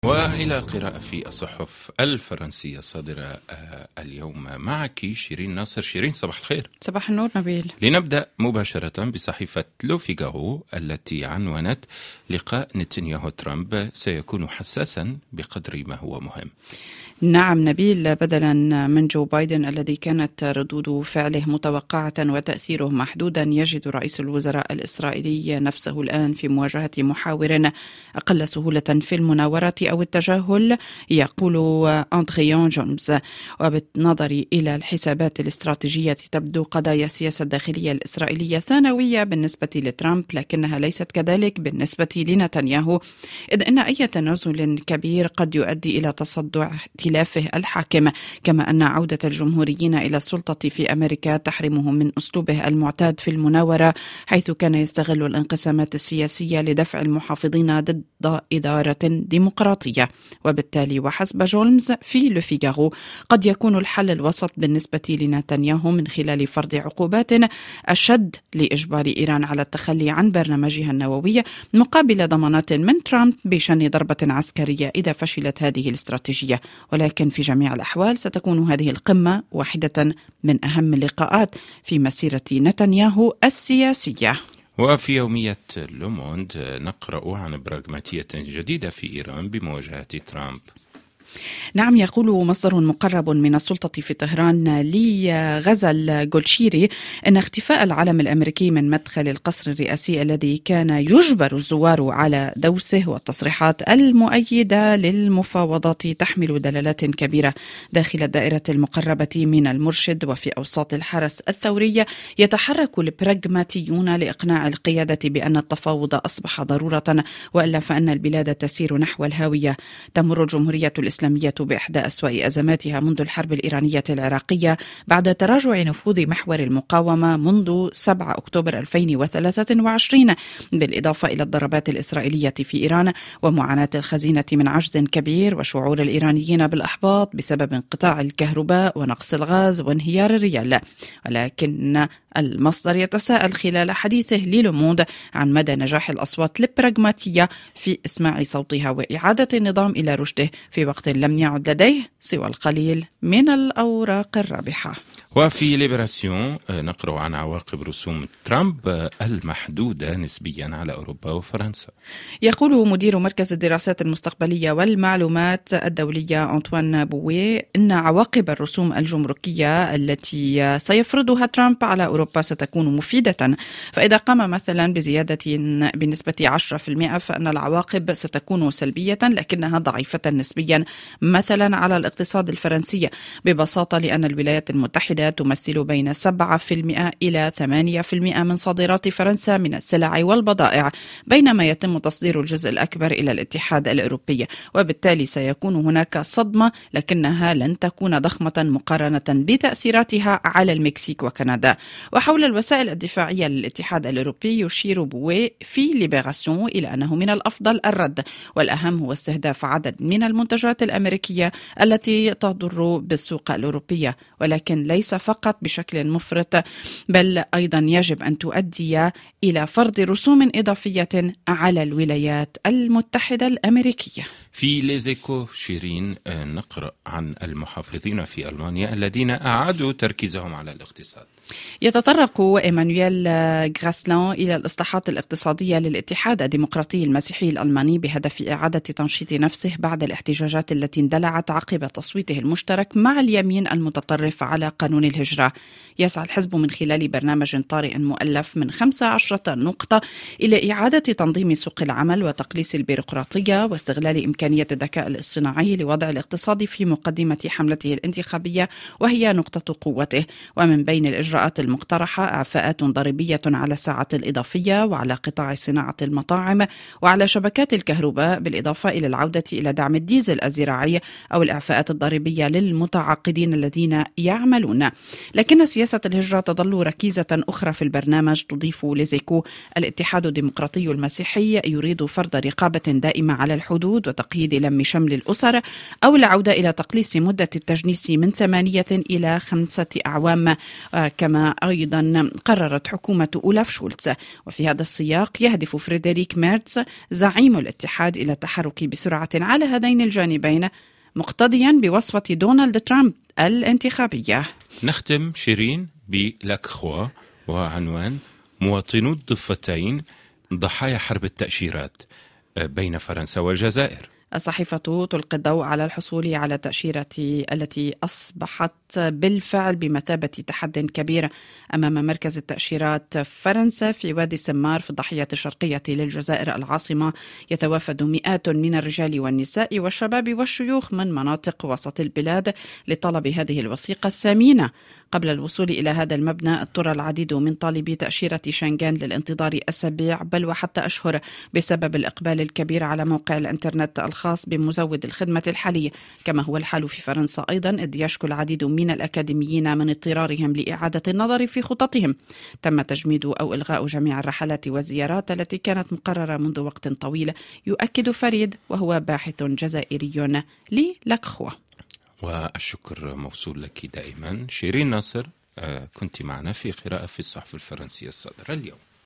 وإلى قراءة في الصحف الفرنسية الصادرة اليوم معك شيرين ناصر. شيرين، صباح الخير. صباح النور نبيل. لنبدأ مباشرة بصحيفة لو فيغارو التي عنونت: لقاء نتنياهو ترامب سيكون حساسا بقدر ما هو مهم. نعم نبيل، بدلا من جو بايدن الذي كانت ردود فعله متوقعة وتأثيره محدودا، يجد رئيس الوزراء الإسرائيلي نفسه الآن في مواجهة محاور أقل سهولة في المناورة أو التجاهل، يقول أندريان جولمز. وبالنظر إلى الحسابات الاستراتيجية تبدو قضايا السياسة الداخلية الإسرائيلية ثانوية بالنسبة لترامب، لكنها ليست كذلك بالنسبة لنتنياهو، إذ أن أي تنازل كبير قد يؤدي إلى تصدع خلافه الحاكم، كما أن عودة الجمهوريين إلى السلطة في أمريكا تحرمهم من أسلوبه المعتاد في المناورة، حيث كان يستغل الانقسامات السياسية لدفع المحافظين ضد إدارة ديمقراطية. وبالتالي وحسب جولمز في لو فيغارو، قد يكون الحل الوسط بالنسبة لنتنياهو من خلال فرض عقوبات أشد لإجبار إيران على التخلي عن برنامجها النووي، مقابل ضمانات من ترامب بشن ضربة عسكرية إذا فشلت هذه الاستراتيجية. ولكن في جميع الأحوال ستكون هذه القمة واحدة من أهم اللقاءات في مسيرة نتنياهو السياسية. وفي يومية لوموند نقرأ عن براغماتية جديدة في إيران بمواجهة ترامب. نعم، يقول مصدر مقرب من السلطة في طهران لغزل جولشيري أن اختفاء العلم الأمريكي من مدخل القصر الرئاسي الذي كان يجبر الزوار على دوسه والتصريحات المؤيدة للمفاوضات تحمل دلالات كبيرة داخل الدائرة المقربة من المرشد. وفي أوساط الحرس الثوري يتحرك البراغماتيون لإقناع القيادة بأن التفاوض أصبح ضرورة، وإلا فإن البلاد تسير نحو الهاوية. تمر الجمهورية الإسلامية بإحدى أسوأ أزماتها منذ الحرب الإيرانية العراقية بعد تراجع نفوذ محور المقاومة منذ 7 أكتوبر 2023، بالإضافة إلى الضربات الإسرائيلية في إيران ومعاناة الخزينة من عجز كبير وشعور الإيرانيين بالإحباط بسبب انقطاع الكهرباء ونقص الغاز وانهيار الريال. ولكن المصدر يتساءل خلال حديثه للوموند عن مدى نجاح الأصوات البراغماتية في إسماع صوتها وإعادة النظام إلى رشده في وقت لم يعد لديه سوى القليل من الأوراق الرابحة. وفي ليبراسيون نقرأ عن عواقب رسوم ترامب المحدودة نسبيا على أوروبا وفرنسا. يقول مدير مركز الدراسات المستقبلية والمعلومات الدولية أنطوان بوي إن عواقب الرسوم الجمركية التي سيفرضها ترامب على أوروبا ستكون مفيدة. فإذا قام مثلا بزيادة بنسبة 10% فإن العواقب ستكون سلبية، لكنها ضعيفة نسبيا مثلا على الاقتصاد الفرنسي، ببساطة لأن الولايات المتحدة تمثل بين 7% إلى 8% من صادرات فرنسا من السلع والبضائع، بينما يتم تصدير الجزء الأكبر إلى الاتحاد الأوروبي. وبالتالي سيكون هناك صدمة، لكنها لن تكون ضخمة مقارنة بتأثيراتها على المكسيك وكندا. وحول الوسائل الدفاعية للاتحاد الأوروبي يشير بوي في ليبراسيون إلى أنه من الأفضل الرد، والأهم هو استهداف عدد من المنتجات الأمريكية التي تضر بالسوق الأوروبية، ولكن ليس فقط بشكل مفرط، بل أيضا يجب أن تؤدي إلى فرض رسوم إضافية على الولايات المتحدة الأمريكية. في ليزيكو شيرين نقرأ عن المحافظين في ألمانيا الذين أعادوا تركيزهم على الاقتصاد. يتطرق إيمانويل غراسلان إلى الإصلاحات الاقتصادية للاتحاد الديمقراطي المسيحي الألماني بهدف إعادة تنشيط نفسه بعد الاحتجاجات التي اندلعت عقب تصويته المشترك مع اليمين المتطرف على قانون الهجرة. يسعى الحزب من خلال برنامج طارئ مؤلف من 15 نقطة إلى إعادة تنظيم سوق العمل وتقليص البيروقراطية واستغلال إمكانية الذكاء الاصطناعي لوضع الاقتصاد في مقدمة حملته الانتخابية، وهي نقطة قوته. ومن بين الإجراءات المقترحة إعفاءات ضريبية على الساعات الإضافية وعلى قطاع صناعة المطاعم وعلى شبكات الكهرباء، بالإضافة إلى العودة إلى دعم الديزل الزراعي أو الإعفاءات الضريبية للمتعاقدين الذين يعملون. لكن سياسة الهجرة تظل ركيزة أخرى في البرنامج. تضيف ليزيكو: الاتحاد الديمقراطي المسيحي يريد فرض رقابة دائمة على الحدود وتقييد لم شمل الأسر، أو العودة إلى تقليص مدة التجنيس من 8 إلى 5 أعوام، كما أيضا قررت حكومة أولاف شولتز. وفي هذا السياق يهدف فريدريك ميرتز زعيم الاتحاد إلى التحرك بسرعة على هذين الجانبين، مقتديا بوصفة دونالد ترامب الانتخابية. نختم شيرين بلاكخوا وعنوان مواطنو الضفتين ضحايا حرب التأشيرات بين فرنسا والجزائر. الصحيفة تلقي الضوء على الحصول على التأشيرة التي أصبحت بالفعل بمثابة تحد كبير أمام مركز التأشيرات فرنسا في وادي سمار في الضاحية الشرقية للجزائر العاصمة. يتوافد مئات من الرجال والنساء والشباب والشيوخ من مناطق وسط البلاد لطلب هذه الوثيقة الثمينة. قبل الوصول إلى هذا المبنى اضطر العديد من طالبي تأشيرة شنغن للانتظار أسابيع بل وحتى أشهر بسبب الإقبال الكبير على موقع الإنترنت الخاص بمزود الخدمة الحالي، كما هو الحال في فرنسا أيضا، إذ يشكو العديد من الأكاديميين من اضطرارهم لإعادة النظر في خططهم. تم تجميد أو إلغاء جميع الرحلات والزيارات التي كانت مقررة منذ وقت طويل، يؤكد فريد وهو باحث جزائري للاكخوا. والشكر موصول لك دائما شيرين ناصر، كنت معنا في قراءة في الصحف الفرنسية الصادرة اليوم.